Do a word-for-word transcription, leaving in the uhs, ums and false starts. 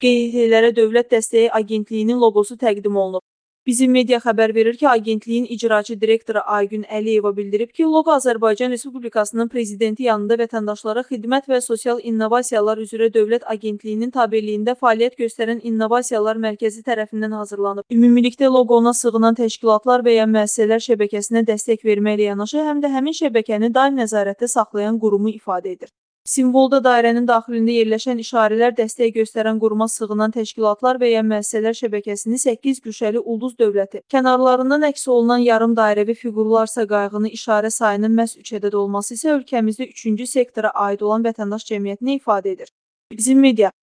Qeydiyyatlara Dövlət Dəstəyi Agentliyinin loqosu təqdim olunub. Bizim media xəbər verir ki, agentliyin icraçı direktoru Aygün Əliyeva bildirib ki, loqo Azərbaycan Respublikasının Prezidenti yanında vətəndaşlara xidmət və sosial innovasiyalar üzrə Dövlət Agentliyinin tabeliyində fəaliyyət göstərən İnnovasiyalar Mərkəzi tərəfindən hazırlanıb. Ümumilikdə loqona sığınan təşkilatlar və ya müəssisələr şəbəkəsinə dəstək verməklə yanaşı, həm də həmin şəbəkəni daim nəzarətdə saxlayan qurumu ifadə edir. Simvolda dairənin daxilində yerləşən işarələr dəstək göstərən quruma sığınan təşkilatlar və ya müəssisələr şəbəkəsini səkkiz güşəli ulduz dövləti, kənarlarından əks olunan yarım dairəvi fiqurlarsa qayğını işarə sayının məhz üç ədəd olması isə ölkəmizdə üçüncü sektora aid olan vətəndaş cəmiyyətinə ifadə edir. Bizim media